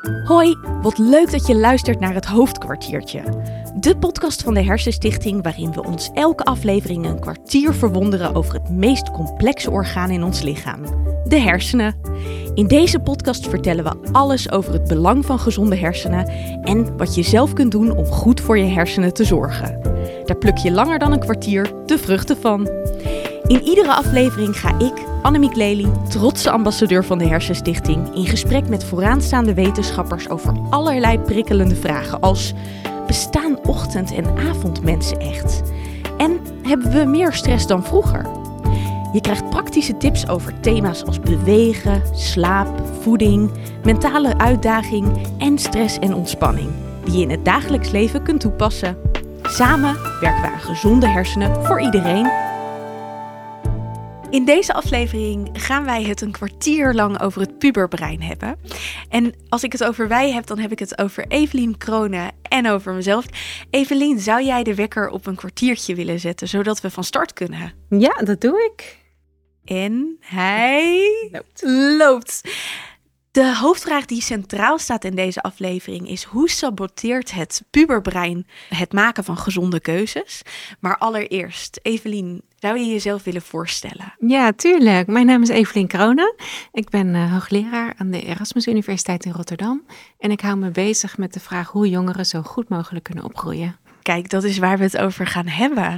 Hoi, wat leuk dat je luistert naar het Hoofdkwartiertje. De podcast van de Hersenstichting waarin we ons elke aflevering een kwartier verwonderen over het meest complexe orgaan in ons lichaam, de hersenen. In deze podcast vertellen we alles over het belang van gezonde hersenen en wat je zelf kunt doen om goed voor je hersenen te zorgen. Daar pluk je langer dan een kwartier de vruchten van. In iedere aflevering ga ik, Annemiek Lely, trotse ambassadeur van de Hersenstichting, in gesprek met vooraanstaande wetenschappers over allerlei prikkelende vragen als: bestaan ochtend- en avondmensen echt? En hebben we meer stress dan vroeger? Je krijgt praktische tips over thema's als bewegen, slaap, voeding, mentale uitdaging en stress en ontspanning, die je in het dagelijks leven kunt toepassen. Samen werken we aan gezonde hersenen voor iedereen. In deze aflevering gaan wij het een kwartier lang over het puberbrein hebben. En als ik het over wij heb, dan heb ik het over Evelien Krone en over mezelf. Evelien, zou jij de wekker op een kwartiertje willen zetten, zodat we van start kunnen? Ja, dat doe ik. En hij loopt. De hoofdvraag die centraal staat in deze aflevering is: hoe saboteert het puberbrein het maken van gezonde keuzes? Maar allereerst, Evelien, zou je jezelf willen voorstellen? Ja, tuurlijk. Mijn naam is Evelien Krone. Ik ben hoogleraar aan de Erasmus Universiteit in Rotterdam. En ik hou me bezig met de vraag hoe jongeren zo goed mogelijk kunnen opgroeien. Kijk, dat is waar we het over gaan hebben.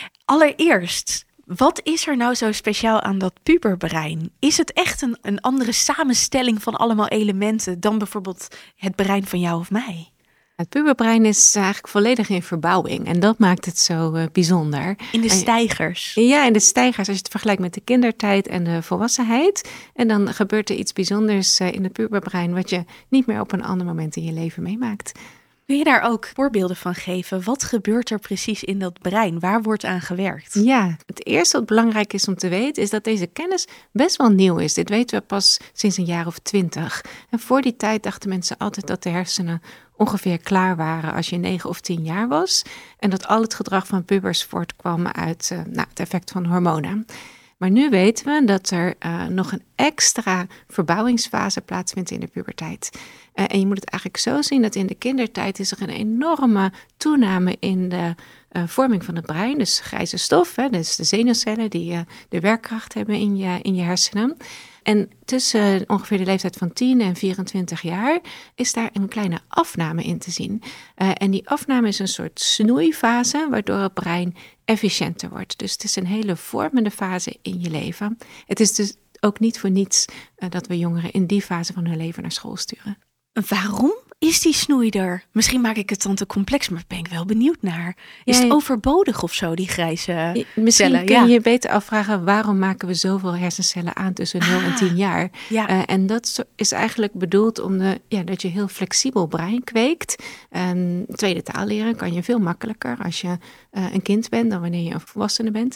Allereerst, wat is er nou zo speciaal aan dat puberbrein? Is het echt een andere samenstelling van allemaal elementen dan bijvoorbeeld het brein van jou of mij? Het puberbrein is eigenlijk volledig in verbouwing en dat maakt het zo bijzonder. In de steigers? Ja, in de steigers, als je het vergelijkt met de kindertijd en de volwassenheid. En dan gebeurt er iets bijzonders in het puberbrein wat je niet meer op een ander moment in je leven meemaakt. Kun je daar ook voorbeelden van geven? Wat gebeurt er precies in dat brein? Waar wordt aan gewerkt? Ja, het eerste wat belangrijk is om te weten is dat deze kennis best wel nieuw is. Dit weten we pas sinds een jaar of 20. En voor die tijd dachten mensen altijd dat de hersenen ongeveer klaar waren als je 9 of 10 jaar was. En dat al het gedrag van pubers voortkwam uit het effect van hormonen. Maar nu weten we dat er nog een extra verbouwingsfase plaatsvindt in de puberteit. En je moet het eigenlijk zo zien dat in de kindertijd is er een enorme toename in de vorming van het brein. Dus grijze stof, dus de zenuwcellen die de werkkracht hebben in je hersenen. En tussen ongeveer de leeftijd van 10 en 24 jaar is daar een kleine afname in te zien. En die afname is een soort snoeifase waardoor het brein efficiënter wordt. Dus het is een hele vormende fase in je leven. Het is dus ook niet voor niets dat we jongeren in die fase van hun leven naar school sturen. Waarom is die snoei er? Misschien maak ik het dan te complex, maar ben ik wel benieuwd naar. Is het overbodig of zo, die grijze Misschien kun je je beter afvragen, waarom maken we zoveel hersencellen aan tussen 0 en 10 jaar? Ja. En dat is eigenlijk bedoeld om dat je heel flexibel brein kweekt. Tweede taal leren kan je veel makkelijker als je een kind bent dan wanneer je een volwassene bent.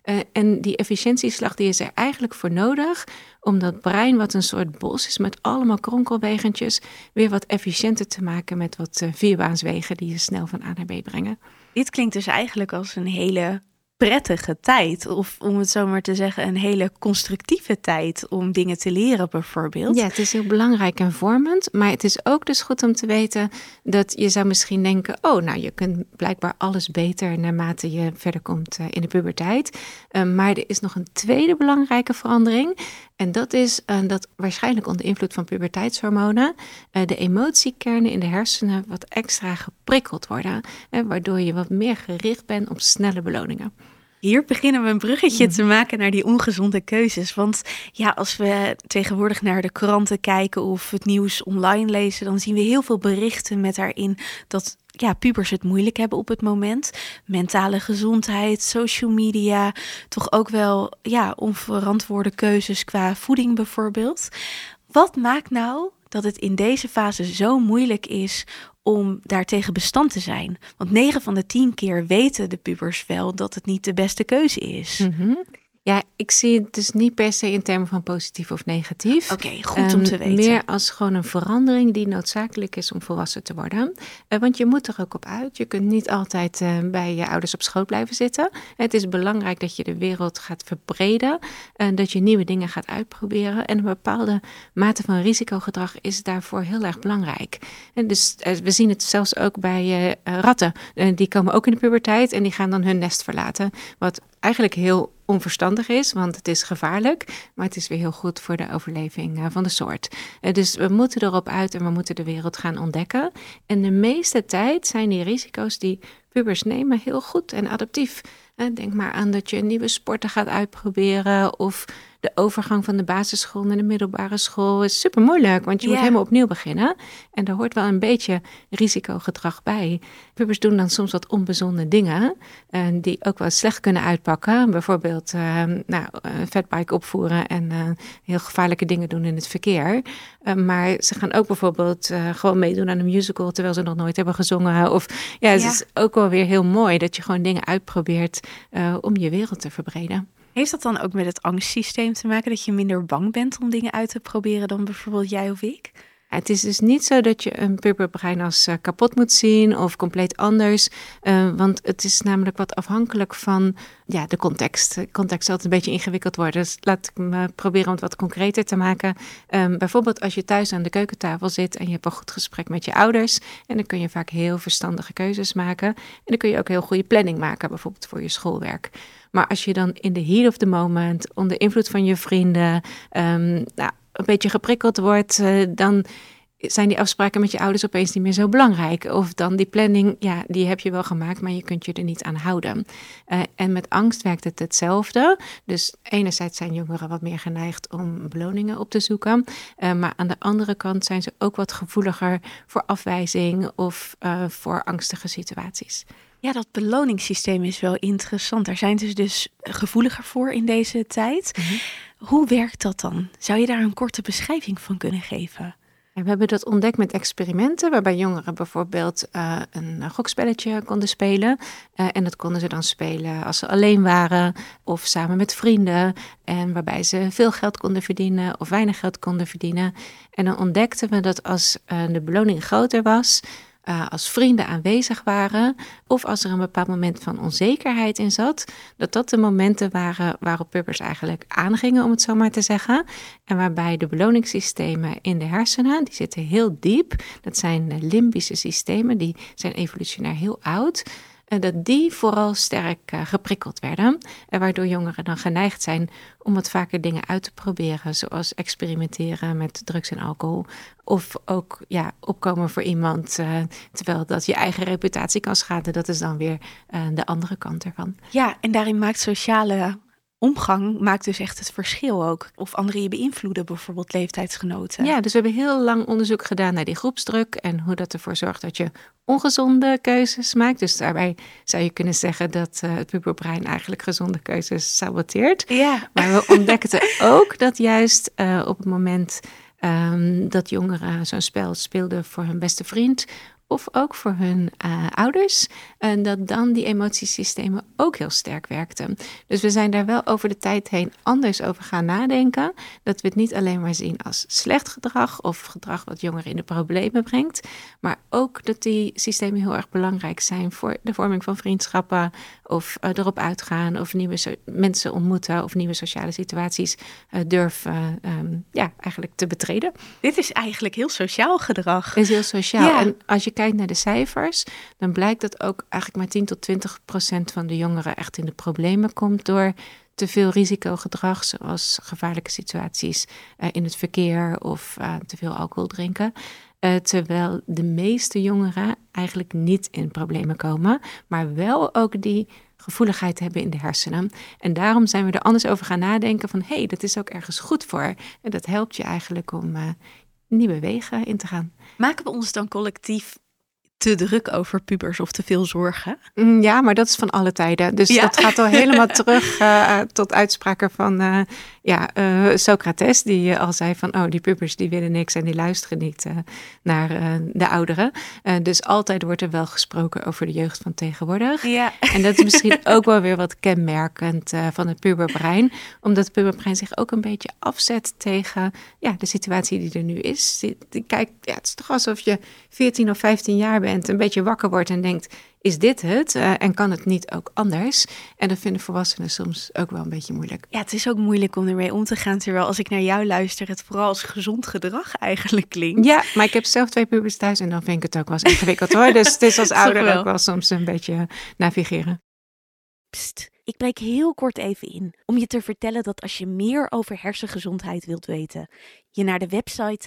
En die efficiëntieslag die is er eigenlijk voor nodig om dat brein, wat een soort bos is met allemaal kronkelwegentjes, weer wat efficiënter te maken met wat vierbaanswegen die je snel van A naar B brengen. Dit klinkt dus eigenlijk als een hele prettige tijd. Of om het zo maar te zeggen, een hele constructieve tijd om dingen te leren bijvoorbeeld. Ja, het is heel belangrijk en vormend. Maar het is ook dus goed om te weten dat je zou misschien denken, je kunt blijkbaar alles beter naarmate je verder komt in de puberteit. Maar er is nog een tweede belangrijke verandering. En dat is dat waarschijnlijk onder invloed van puberteitshormonen de emotiekernen in de hersenen wat extra geprikkeld worden. Waardoor je wat meer gericht bent op snelle beloningen. Hier beginnen we een bruggetje te maken naar die ongezonde keuzes. Want ja, als we tegenwoordig naar de kranten kijken of het nieuws online lezen, dan zien we heel veel berichten met daarin dat pubers het moeilijk hebben op het moment. Mentale gezondheid, social media, toch ook wel onverantwoorde keuzes qua voeding bijvoorbeeld. Wat maakt nou dat het in deze fase zo moeilijk is om daartegen bestand te zijn? Want 9 van de 10 keer weten de pubers wel dat het niet de beste keuze is. Mm-hmm. Ja, ik zie het dus niet per se in termen van positief of negatief. Oké, goed om te weten. Meer als gewoon een verandering die noodzakelijk is om volwassen te worden. Want je moet er ook op uit. Je kunt niet altijd bij je ouders op schoot blijven zitten. Het is belangrijk dat je de wereld gaat verbreden. Dat je nieuwe dingen gaat uitproberen. En een bepaalde mate van risicogedrag is daarvoor heel erg belangrijk. En dus we zien het zelfs ook bij ratten. Die komen ook in de puberteit en die gaan dan hun nest verlaten. Wat eigenlijk heel onverstandig is, want het is gevaarlijk, maar het is weer heel goed voor de overleving van de soort. Dus we moeten erop uit en we moeten de wereld gaan ontdekken. En de meeste tijd zijn die risico's die pubers nemen heel goed en adaptief. Denk maar aan dat je nieuwe sporten gaat uitproberen of de overgang van de basisschool naar de middelbare school is super moeilijk, want je moet helemaal opnieuw beginnen. En daar hoort wel een beetje risicogedrag bij. Pubers doen dan soms wat onbezonnen dingen die ook wel slecht kunnen uitpakken. Bijvoorbeeld een fatbike opvoeren en heel gevaarlijke dingen doen in het verkeer. Maar ze gaan ook bijvoorbeeld gewoon meedoen aan een musical terwijl ze nog nooit hebben gezongen. Of het is ook wel weer heel mooi dat je gewoon dingen uitprobeert om je wereld te verbreden. Heeft dat dan ook met het angstsysteem te maken, dat je minder bang bent om dingen uit te proberen dan bijvoorbeeld jij of ik? Het is dus niet zo dat je een puberbrein als kapot moet zien of compleet anders. Want het is namelijk wat afhankelijk van de context. De context zal het een beetje ingewikkeld worden. Dus laat ik me proberen om het wat concreter te maken. Bijvoorbeeld als je thuis aan de keukentafel zit en je hebt een goed gesprek met je ouders. En dan kun je vaak heel verstandige keuzes maken. En dan kun je ook heel goede planning maken, bijvoorbeeld voor je schoolwerk. Maar als je dan in the heat of the moment, onder invloed van je vrienden, een beetje geprikkeld wordt, dan zijn die afspraken met je ouders opeens niet meer zo belangrijk. Of dan die planning, die heb je wel gemaakt, maar je kunt je er niet aan houden. En met angst werkt het hetzelfde. Dus enerzijds zijn jongeren wat meer geneigd om beloningen op te zoeken. Maar aan de andere kant zijn ze ook wat gevoeliger voor afwijzing of voor angstige situaties. Ja, dat beloningssysteem is wel interessant. Daar zijn ze dus gevoeliger voor in deze tijd. Mm-hmm. Hoe werkt dat dan? Zou je daar een korte beschrijving van kunnen geven? We hebben dat ontdekt met experimenten, waarbij jongeren bijvoorbeeld een gokspelletje konden spelen. En dat konden ze dan spelen als ze alleen waren of samen met vrienden. En waarbij ze veel geld konden verdienen of weinig geld konden verdienen. En dan ontdekten we dat als de beloning groter was, als vrienden aanwezig waren of als er een bepaald moment van onzekerheid in zat, dat de momenten waren waarop pubers eigenlijk aangingen, om het zo maar te zeggen. En waarbij de beloningssystemen in de hersenen, die zitten heel diep. Dat zijn limbische systemen, die zijn evolutionair heel oud. En dat die vooral sterk geprikkeld werden. En waardoor jongeren dan geneigd zijn om wat vaker dingen uit te proberen. Zoals experimenteren met drugs en alcohol. Of ook opkomen voor iemand. Terwijl dat je eigen reputatie kan schaden. Dat is dan weer de andere kant ervan. Ja, en daarin maakt sociale omgang maakt dus echt het verschil ook. Of anderen je beïnvloeden, bijvoorbeeld leeftijdsgenoten. Ja, dus we hebben heel lang onderzoek gedaan naar die groepsdruk en hoe dat ervoor zorgt dat je ongezonde keuzes maakt. Dus daarbij zou je kunnen zeggen dat het puberbrein eigenlijk gezonde keuzes saboteert. Ja. Maar we ontdekten ook dat juist op het moment dat jongeren zo'n spel speelden voor hun beste vriend of ook voor hun ouders, en dat dan die emotiesystemen ook heel sterk werkten. Dus we zijn daar wel over de tijd heen anders over gaan nadenken. Dat we het niet alleen maar zien als slecht gedrag of gedrag wat jongeren in de problemen brengt, maar ook dat die systemen heel erg belangrijk zijn voor de vorming van vriendschappen of erop uitgaan of nieuwe mensen ontmoeten of nieuwe sociale situaties durven eigenlijk te betreden. Dit is eigenlijk heel sociaal gedrag. Het is heel sociaal. Ja. En als je kijkt naar de cijfers, dan blijkt dat ook eigenlijk maar 10-20% van de jongeren echt in de problemen komt door te veel risicogedrag, zoals gevaarlijke situaties in het verkeer of te veel alcohol drinken. Terwijl de meeste jongeren eigenlijk niet in problemen komen, maar wel ook die gevoeligheid hebben in de hersenen. En daarom zijn we er anders over gaan nadenken van dat is ook ergens goed voor. En dat helpt je eigenlijk om nieuwe wegen in te gaan. Maken we ons dan collectief te druk over pubers of te veel zorgen? Ja, maar dat is van alle tijden. Dus dat gaat al helemaal terug tot uitspraken van Socrates die al zei van, die pubers die willen niks en die luisteren niet naar de ouderen. Dus altijd wordt er wel gesproken over de jeugd van tegenwoordig. Ja. En dat is misschien ook wel weer wat kenmerkend van het puberbrein. Omdat het puberbrein zich ook een beetje afzet tegen de situatie die er nu is. Die kijkt, het is toch alsof je 14 of 15 jaar bent, een beetje wakker wordt en denkt, is dit het? En kan het niet ook anders? En dat vinden volwassenen soms ook wel een beetje moeilijk. Ja, het is ook moeilijk om ermee om te gaan. Terwijl als ik naar jou luister, het vooral als gezond gedrag eigenlijk klinkt. Ja, maar ik heb zelf 2 pubers thuis en dan vind ik het ook wel eens ingewikkeld hoor. Dus het is als ouder ook wel soms een beetje navigeren. Pst, ik breek heel kort even in om je te vertellen dat als je meer over hersengezondheid wilt weten, je naar de website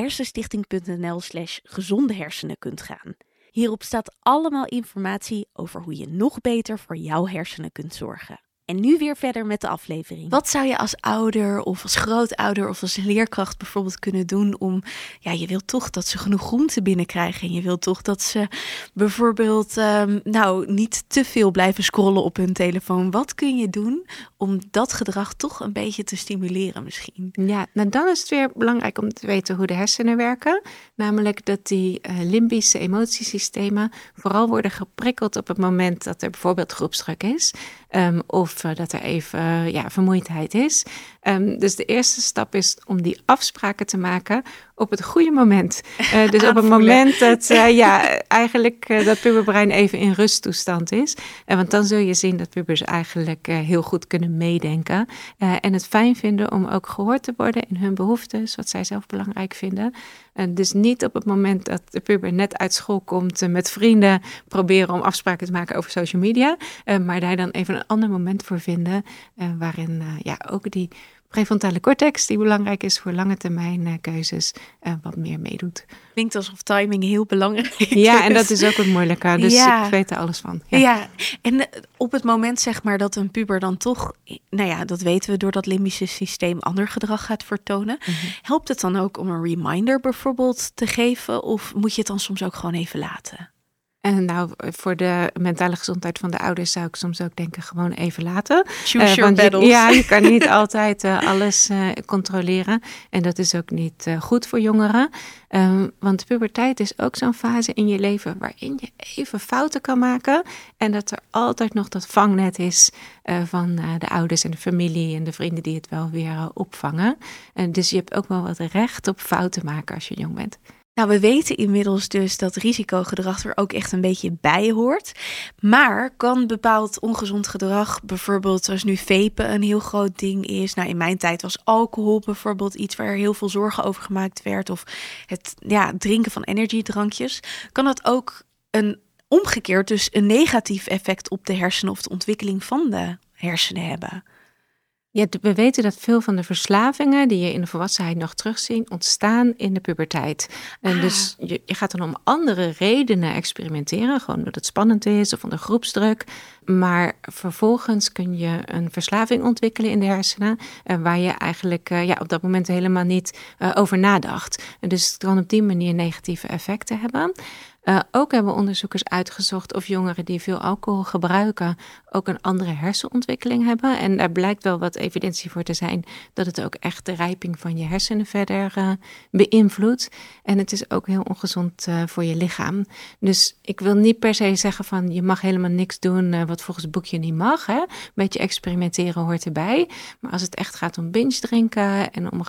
hersenstichting.nl/gezonde hersenen kunt gaan. Hierop staat allemaal informatie over hoe je nog beter voor jouw hersenen kunt zorgen. En nu weer verder met de aflevering. Wat zou je als ouder of als grootouder of als leerkracht bijvoorbeeld kunnen doen om... je wilt toch dat ze genoeg groente binnenkrijgen. En je wilt toch dat ze bijvoorbeeld niet te veel blijven scrollen op hun telefoon. Wat kun je doen om dat gedrag toch een beetje te stimuleren misschien? Ja, dan is het weer belangrijk om te weten hoe de hersenen werken. Namelijk dat die limbische emotiesystemen vooral worden geprikkeld op het moment dat er bijvoorbeeld groepsdruk is. Of dat er even vermoeidheid is. Dus de eerste stap is om die afspraken te maken op het goede moment. Dus op het moment dat dat puberbrein even in rusttoestand is. Want dan zul je zien dat pubers eigenlijk heel goed kunnen meedenken. En het fijn vinden om ook gehoord te worden in hun behoeftes, wat zij zelf belangrijk vinden. Dus niet op het moment dat de puber net uit school komt met vrienden proberen om afspraken te maken over social media. Maar daar dan even een ander moment voor vinden waarin ook die prefrontale cortex, die belangrijk is voor lange termijn keuzes, wat meer meedoet. Klinkt alsof timing heel belangrijk is. Ja, en dat is ook het moeilijke. Dus ik weet er alles van. Ja, en op het moment zeg maar dat een puber dan toch, dat weten we door dat limbische systeem ander gedrag gaat vertonen. Mm-hmm. Helpt het dan ook om een reminder bijvoorbeeld te geven? Of moet je het dan soms ook gewoon even laten? En voor de mentale gezondheid van de ouders zou ik soms ook denken, gewoon even laten. Choose your battles. Je kan niet altijd alles controleren. En dat is ook niet goed voor jongeren. Want de puberteit is ook zo'n fase in je leven waarin je even fouten kan maken. En dat er altijd nog dat vangnet is van de ouders en de familie en de vrienden die het wel weer opvangen. Dus je hebt ook wel wat recht op fouten maken als je jong bent. Nou, we weten inmiddels dus dat risicogedrag er ook echt een beetje bij hoort. Maar kan bepaald ongezond gedrag, bijvoorbeeld zoals nu vapen een heel groot ding is. Nou, in mijn tijd was alcohol bijvoorbeeld iets waar heel veel zorgen over gemaakt werd. Of het drinken van energiedrankjes. Kan dat ook omgekeerd dus een negatief effect op de hersenen of de ontwikkeling van de hersenen hebben? Ja, we weten dat veel van de verslavingen die je in de volwassenheid nog terugziet, ontstaan in de puberteit. En dus je gaat dan om andere redenen experimenteren, gewoon omdat het spannend is of onder groepsdruk. Maar vervolgens kun je een verslaving ontwikkelen in de hersenen, waar je eigenlijk op dat moment helemaal niet over nadacht. En dus het kan op die manier negatieve effecten hebben. Ook hebben onderzoekers uitgezocht of jongeren die veel alcohol gebruiken ook een andere hersenontwikkeling hebben. En daar blijkt wel wat evidentie voor te zijn dat het ook echt de rijping van je hersenen verder beïnvloedt. En het is ook heel ongezond voor je lichaam. Dus ik wil niet per se zeggen van je mag helemaal niks doen wat volgens het boekje niet mag. Hè? Een beetje experimenteren hoort erbij. Maar als het echt gaat om binge drinken en om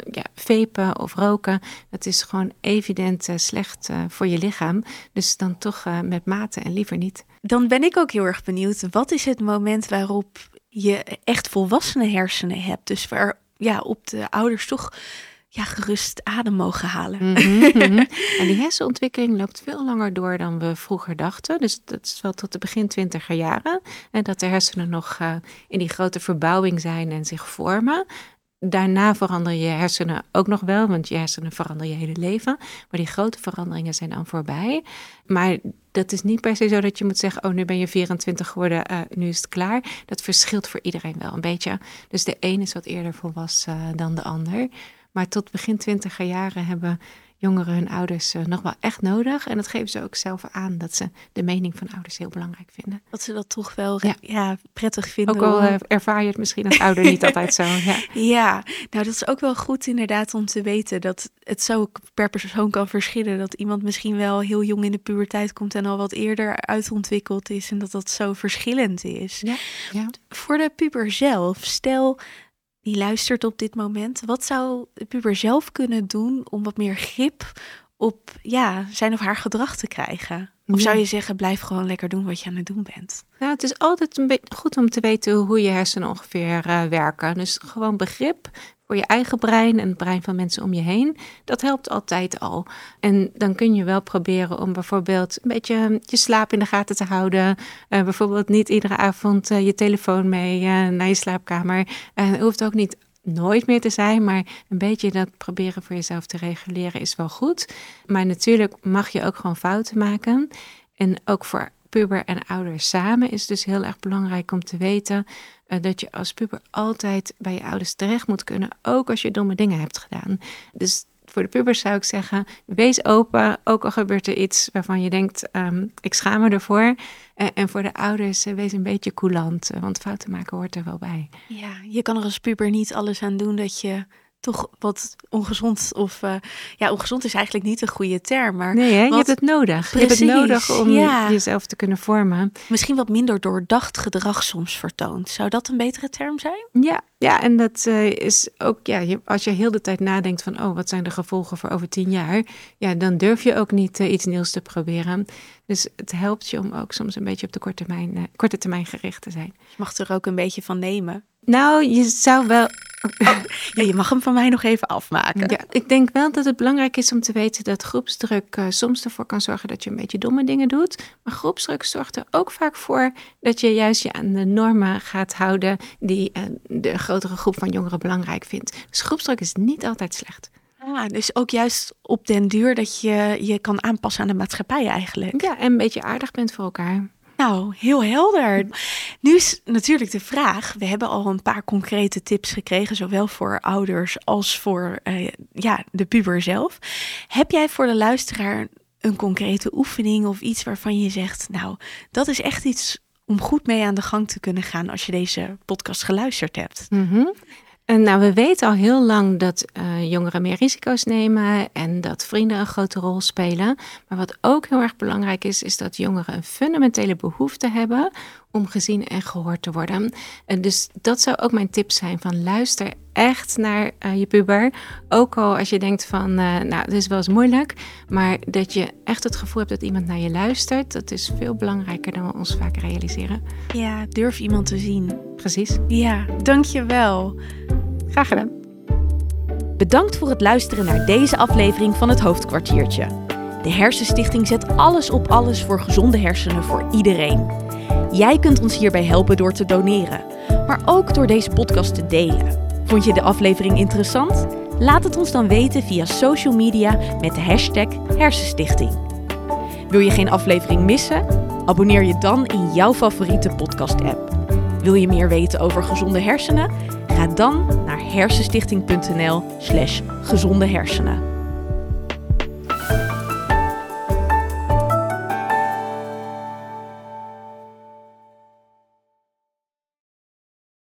vapen of roken, dat is gewoon evident slecht voor je lichaam. Dus dan toch met mate en liever niet. Dan ben ik ook heel erg benieuwd. Wat is het moment waarop je echt volwassene hersenen hebt? Dus waar op de ouders toch gerust adem mogen halen. Mm-hmm. En die hersenontwikkeling loopt veel langer door dan we vroeger dachten. Dus dat is wel tot de begin 20er jaren. En dat de hersenen nog in die grote verbouwing zijn en zich vormen. Daarna veranderen je hersenen ook nog wel, want je hersenen veranderen je hele leven. Maar die grote veranderingen zijn dan voorbij. Maar dat is niet per se zo dat je moet zeggen, nu ben je 24 geworden, nu is het klaar. Dat verschilt voor iedereen wel een beetje. Dus de een is wat eerder volwassen dan de ander. Maar tot begin 20er jaren hebben jongeren hun ouders nog wel echt nodig. En dat geven ze ook zelf aan, dat ze de mening van ouders heel belangrijk vinden. Dat ze dat toch wel prettig vinden. Ook al ervaar je het misschien als ouder niet altijd zo. Ja, nou dat is ook wel goed inderdaad om te weten dat het zo per persoon kan verschillen. Dat iemand misschien wel heel jong in de puberteit komt en al wat eerder uitontwikkeld is. En dat zo verschillend is. Ja. Voor de puber zelf, stel die luistert op dit moment. Wat zou de puber zelf kunnen doen om wat meer grip op zijn of haar gedrag te krijgen? Of zou je zeggen, blijf gewoon lekker doen wat je aan het doen bent? Nou, het is altijd een beetje goed om te weten hoe je hersenen ongeveer werken. Dus gewoon begrip voor je eigen brein en het brein van mensen om je heen. Dat helpt altijd al. En dan kun je wel proberen om bijvoorbeeld een beetje je slaap in de gaten te houden. Bijvoorbeeld niet iedere avond je telefoon mee naar je slaapkamer. Het hoeft ook niet nooit meer te zijn, maar een beetje dat proberen voor jezelf te reguleren is wel goed. Maar natuurlijk mag je ook gewoon fouten maken. En ook voor puber en ouder samen is het dus heel erg belangrijk om te weten dat je als puber altijd bij je ouders terecht moet kunnen, ook als je domme dingen hebt gedaan. Dus voor de pubers zou ik zeggen, wees open, ook al gebeurt er iets waarvan je denkt, ik schaam me ervoor. En voor de ouders, wees een beetje coulant, want fouten maken hoort er wel bij. Ja, je kan er als puber niet alles aan doen dat je toch wat ongezond ongezond is eigenlijk niet een goede term. Maar nee, je hebt het nodig. Precies, je hebt het nodig om jezelf te kunnen vormen. Misschien wat minder doordacht gedrag soms vertoont. Zou dat een betere term zijn? Ja, en dat is ook, als je heel de tijd nadenkt van, wat zijn de gevolgen voor over 10 jaar? Ja, dan durf je ook niet iets nieuws te proberen. Dus het helpt je om ook soms een beetje op de korte termijn gericht te zijn. Je mag er ook een beetje van nemen. Nou, je zou wel... je mag hem van mij nog even afmaken. Ja, ik denk wel dat het belangrijk is om te weten dat groepsdruk soms ervoor kan zorgen dat je een beetje domme dingen doet. Maar groepsdruk zorgt er ook vaak voor dat je juist je aan de normen gaat houden die de grotere groep van jongeren belangrijk vindt. Dus groepsdruk is niet altijd slecht. Dus ook juist op den duur dat je je kan aanpassen aan de maatschappij eigenlijk. Ja, en een beetje aardig bent voor elkaar. Nou, heel helder. Nu is natuurlijk de vraag, we hebben al een paar concrete tips gekregen, zowel voor ouders als voor de puber zelf. Heb jij voor de luisteraar een concrete oefening of iets waarvan je zegt, nou, dat is echt iets om goed mee aan de gang te kunnen gaan als je deze podcast geluisterd hebt? Mm-hmm. Nou, we weten al heel lang dat jongeren meer risico's nemen en dat vrienden een grote rol spelen. Maar wat ook heel erg belangrijk is dat jongeren een fundamentele behoefte hebben om gezien en gehoord te worden. Dus dat zou ook mijn tip zijn van luister echt naar je puber. Ook al als je denkt van, het is wel eens moeilijk, maar dat je echt het gevoel hebt dat iemand naar je luistert, dat is veel belangrijker dan we ons vaak realiseren. Ja, durf iemand te zien. Precies. Ja, dankjewel. Graag gedaan. Bedankt voor het luisteren naar deze aflevering van het Hoofdkwartiertje. De Hersenstichting zet alles op alles voor gezonde hersenen voor iedereen. Jij kunt ons hierbij helpen door te doneren, maar ook door deze podcast te delen. Vond je de aflevering interessant? Laat het ons dan weten via social media met de hashtag Hersenstichting. Wil je geen aflevering missen? Abonneer je dan in jouw favoriete podcast-app. Wil je meer weten over gezonde hersenen? Ga dan naar hersenstichting.nl/gezonde hersenen.